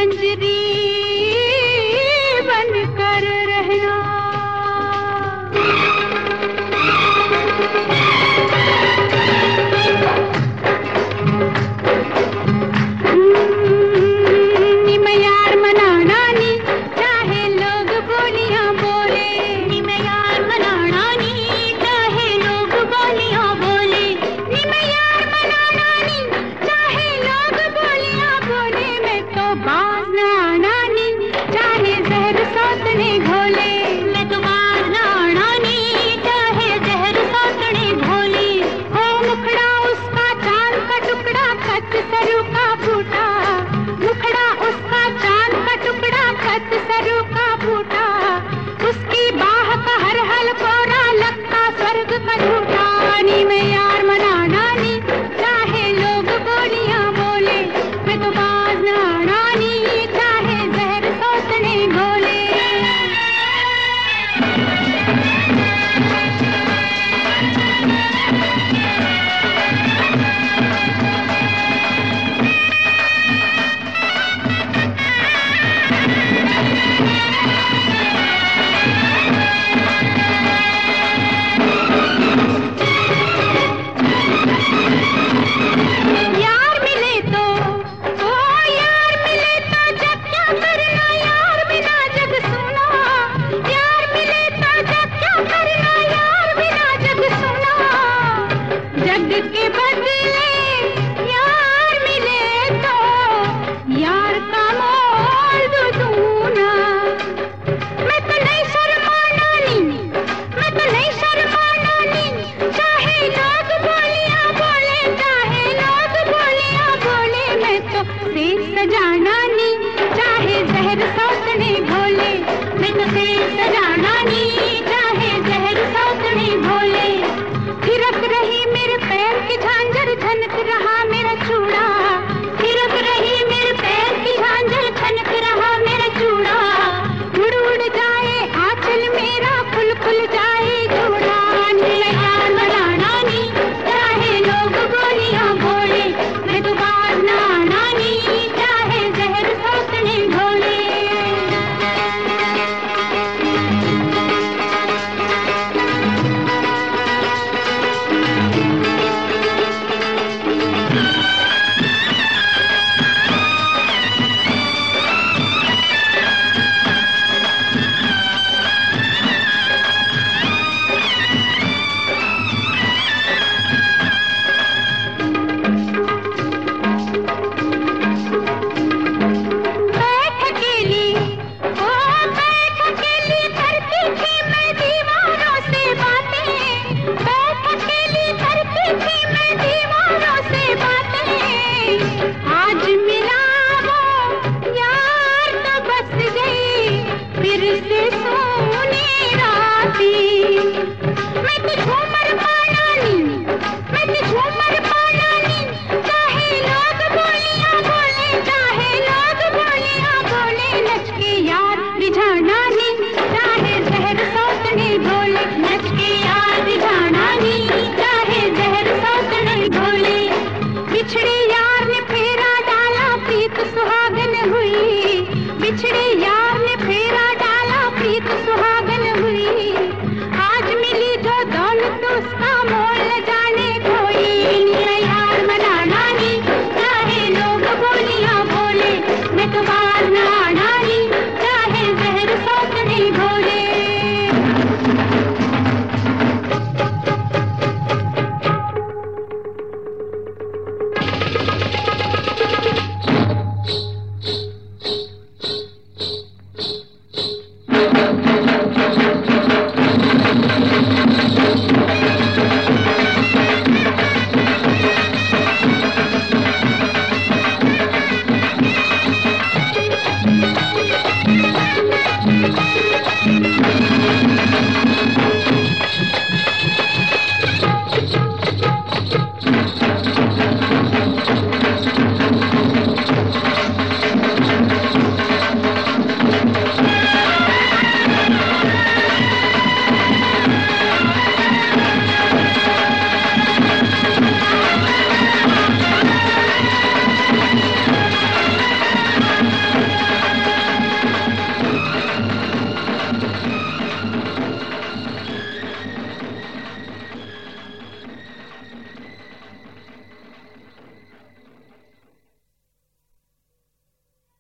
मंजरी बनकर रहना। नी मैं यार मनाना नी चाहे लोग बोलियां बोले, नी मैं यार मनाना नी चाहे लोग बोलियां बोले, नी मैं यार मनाना नी चाहे लोग बोलियां बोले। मैं तो बाज ना आना नी चाहे जहर सोतने घोले, मैं तो बाज ना आना नी चाहे जहर सोतने घोले। ओ मुखड़ा उसका चांद का टुकड़ा खत सरू का फूटा, मुखड़ा उसका चांद का टुकड़ा खत सरू का फूटा। उसकी बाह का हर हल कोरा लगता स्वर्ग का झूठा। नी मैं यार मनाना नी चाहे लोग बोलियां बोले, मैं तो बाज ना आना नी चाहे जहर सोतने घोले। यार मिले तो ओ यार मिले तो जब क्या करना, यार बिना जग सुना। यार मिले तो जब क्या करना, यार बिना जग सुना। जग के बदले यार मिले तो यार का मोल दो दूना। मैं तो नहीं शर्माना नी, मैं तो नहीं शर्माना नी चाहे लोग बोलियां बोले, चाहे लोग बोलियां बोले। मैं तो शेर सजाना नी चाहे जहर सोतने घोले, मैं तो शेर सजाना नी चाहे जहर सोतने घोले। थिरक रही मेरे पैर की झांझर झनक रहा मेरा चूड़ा, थिरक रही मेरे पैर की झांझर झनक रहा मेरा चूड़ा। उड़ उड़ जाए आंचल मेरा खुल खुल जाए चूड़ा। नी मैं यार मनाना नी चाहे लोग बोलियां बोले, मैं तो बाज ना आना नी चाहे जहर सोतने घोले। बैठ अकेली ओ बैठ अकेली करती थी मैं दीवारों से बातें, बैठ अकेली करती थी मैं दीवारों से बातें। आज मिला वो यार तो बस गई फिर से सोने राती। मैं तो झूमर पाना नी, मैं तो झूमर पाना नी चाहे लोग बोलियां बोले, चाहे लोग बोलियां बोले। नच के यार रिझाना नी चाहे जहर सोतने घोले, नच के यार रिझाना नी चाहे जहर सोतने घोले। बिछड़े